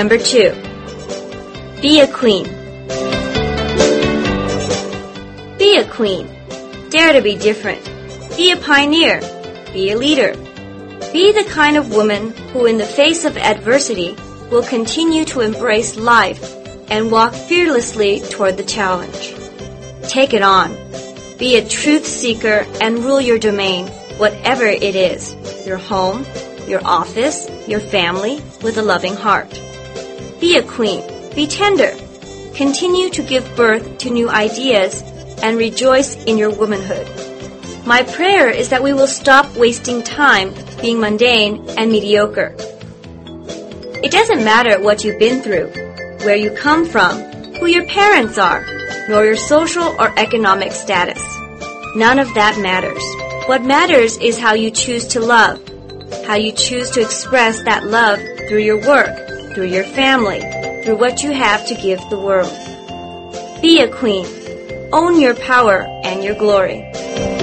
Number 2, be a queen. Be a queen. Dare to be different. Be a pioneer. Be a leader. Be the kind of woman who, in the face of adversity, will continue to embrace life and walk fearlessly toward the challenge. Take it on. Be a truth seeker and rule your domain, whatever it is, your home, your office, your family, with a loving heart. Be a queen. Be tender. Continue to give birth to new ideas and rejoice in your womanhood. My prayer is that we will stop wasting time being mundane and mediocre. It doesn't matter what you've been through, where you come from, who your parents are, nor your social or economic status. None of that matters. What matters is how you choose to love, how you choose to express that love through your work, through your family, through what you have to give the world. Be a queen. Own your power and your glory.